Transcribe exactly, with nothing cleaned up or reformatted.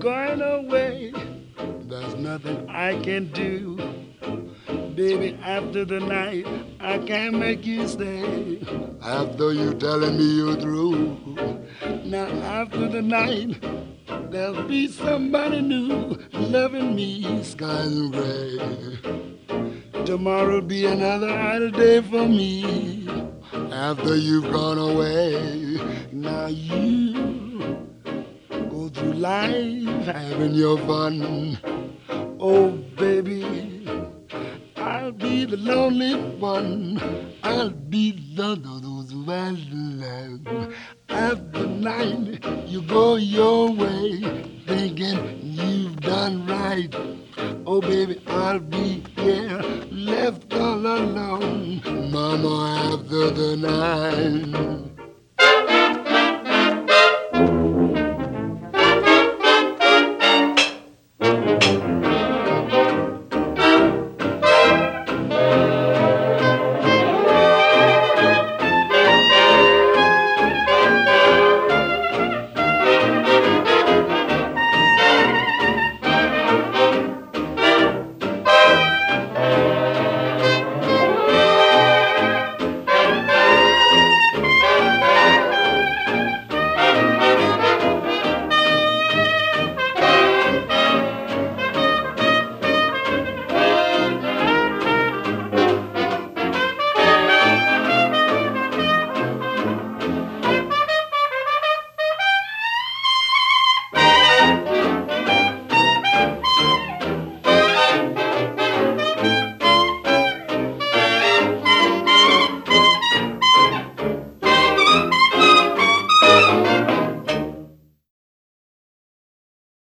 going away, there's nothing I can do. Baby, after the night, I can't make you stay. After you telling me you're through. Now after the night, there'll be somebody new loving me skies and gray. Tomorrow'll be another idle day for me. After you've gone away, now you go through life having your fun. Oh, baby, I'll be the lonely one. I'll be the those who has love. After night, you go your way, thinking you've done right. Oh, baby, I'll be here, left all alone. Mama, after the night.